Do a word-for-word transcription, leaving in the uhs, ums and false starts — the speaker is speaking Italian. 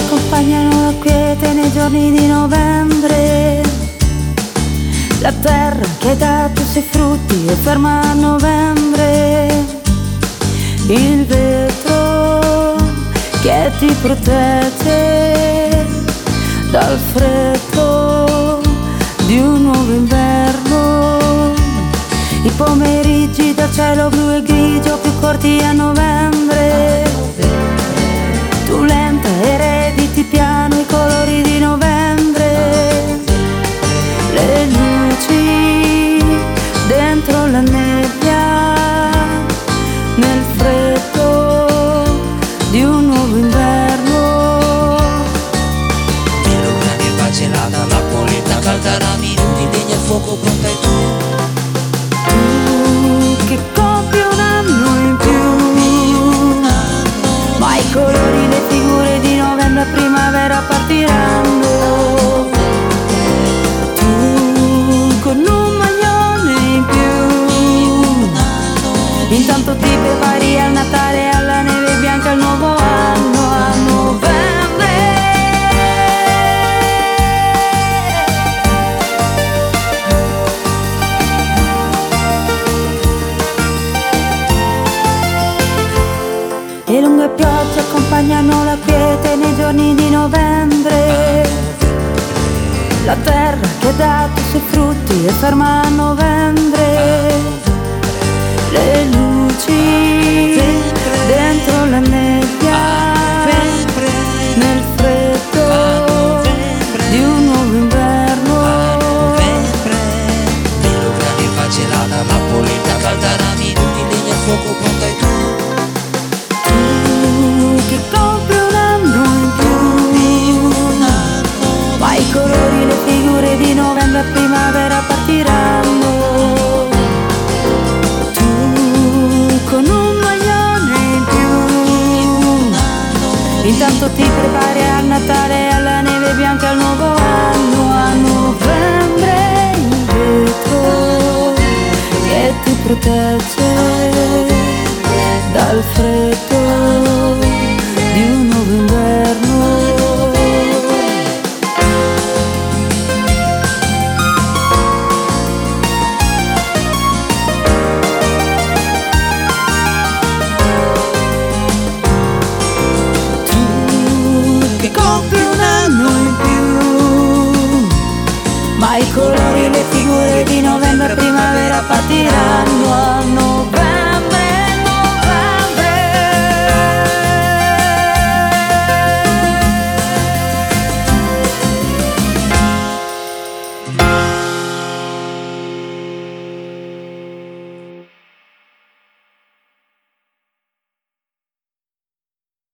accompagnano la quiete nei giorni di novembre. La terra che ha dato i suoi frutti è ferma a novembre. Il vetro che ti protegge dal freddo di un nuovo inverno. I pomeriggi dal cielo blu e grigio più corti a novembre. Tu lenta erediti piano i colori di novembre. Le luci dentro la nebbia, nel freddo di un nuovo inverno. Nero grande e vacellata, la polenta calda, rami di legna e fuoco pronta e tu. Tu che compi un anno in più, ma i colori, le figure di novembre e primavera partiranno. Tu con un maglione in più, intanto ti prepari al Natale, alla neve bianca, al nuovo anno, a novembre. Le lunghe piogge accompagnano la quiete nei giorni di novembre. La terra che ha dato i suoi frutti è ferma a novembre. Le luci dentro la nebbia, nel freddo di un nuovo inverno. Nero grande e vacellata, la polenta calda, rami di legna e fuoco pronta e tu. Che compri un anno in più, ma i colori, le figure di novembre e primavera partiranno. Tu con un maglione in più, intanto ti prepari al Natale, alla neve bianca, al nuovo anno, a novembre. Il vetro che ti protegge dal freddo di un nuovo inverno. Tu che compri un anno in più, ma i colori, le figure di novembre e primavera partiranno.